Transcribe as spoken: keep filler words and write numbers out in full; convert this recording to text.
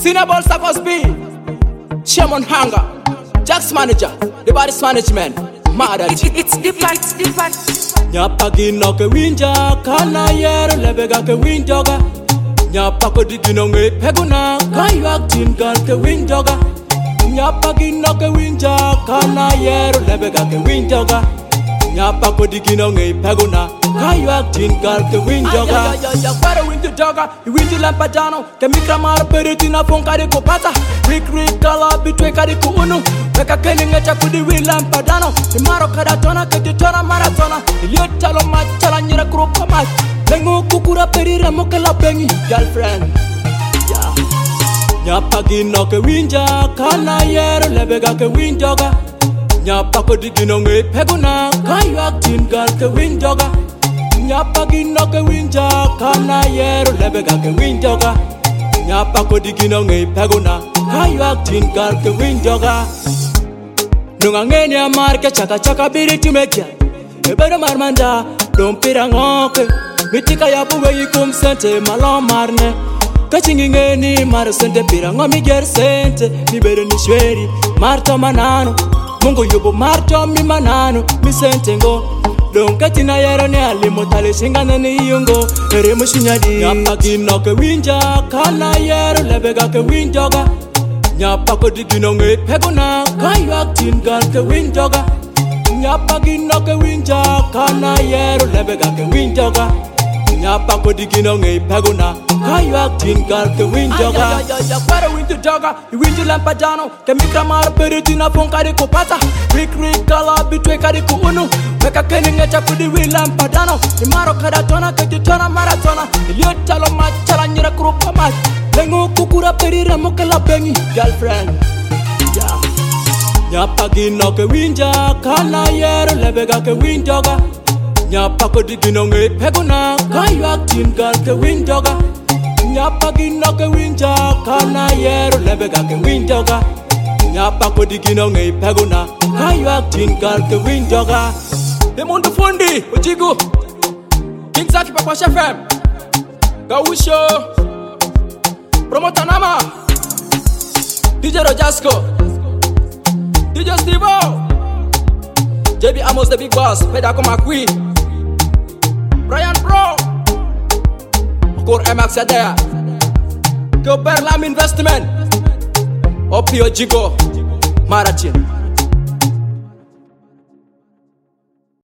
Cinnabon Sakos B, Shemon Hanga, Jack's manager, the body's management, mad at it, it, it's different, it's different. Nyapa gino ke winja, kana yero lebega ke winjoga. Nyapa ko digino nge peguna, kayu aktin gal ke winjoga. Nyapa gino ke winja, kana yero lebega ke winjoga. Nyapa ko digino nge peguna, kayu aktin gal ke winjoga. Ya ya ya, para winjoga, winjo lampadano, ke mikra mara peritina fonka de kopata. Rick Rick kala bitwe kadi ku unu. Weka keni ngecha kudi wilampadano. Imaro kada tona kedi tona maratona. Ilio talo machala nyira kurupa mach. Lengu kukura perira moke la bengi. Girlfriend, yeah. Nyapa gino ke winja, kana yero lebega ke winjoga. Nyapa ko digino nge peguna, kayu aktin gal ke winjoga. Nyapa gino ke winja, kana yero lebega ke winjoga. Nyapa ko digino nge peguna, kayu aktin gal ke winjoga. Nunga ngeni amarke chaka chaka biri tumekia. Ebero marmanda, dompira ngoke. Mitika ya buwe yikum sente malom marne. Kachingi ngeni mara sente pira ngomi ger sente. Nibere ni shweri, marto manano. Mungu yubo marto mi manano, mi sente ngo. Don katina yero ni alimo tali shingana ni yungo. Ere mushinyadi. Nyapa gino ke winja, kana yero lebega ke winjoga. Nyapa ko digino nge peguna, kayu aktin gal ke winjoga. Nyapa gino ke winja, kana yero lebega ke winjoga. Nyapa ko digino nge peguna, kayu aktin gal ke winjoga. Ya ya ya, para winjoga, winjo lampadano, ke mikra mara peritina fonka de kopata. Rick Rick kala bitwe kadi ku unu. Weka keni ngecha kudi wilampadano. Imaro kada tona kedi tona maratona. Ilio talo machala nyira kurupa mach. Lengu kukura perira moke la bengi. Girlfriend, yeah. Nyapa gino ke winja, kana yero lebega ke winjoga. Nyapa ko digino nge peguna, kayu aktin gal ke winjoga. Nyapa gino ke winja, kana yero lebega ke winjoga. Nyapa ko digino nge peguna, kayu aktin gal ke winjoga. Demundu fundi, ujigu King Zaki Papa F M Gawusho Promoter Nama D J Rojasco D J Stevo J B Amos the Big Boss Pedako McQueen Brian Pro Okor M X Adea Gilbert Lam Investment Opio Jigo Maratin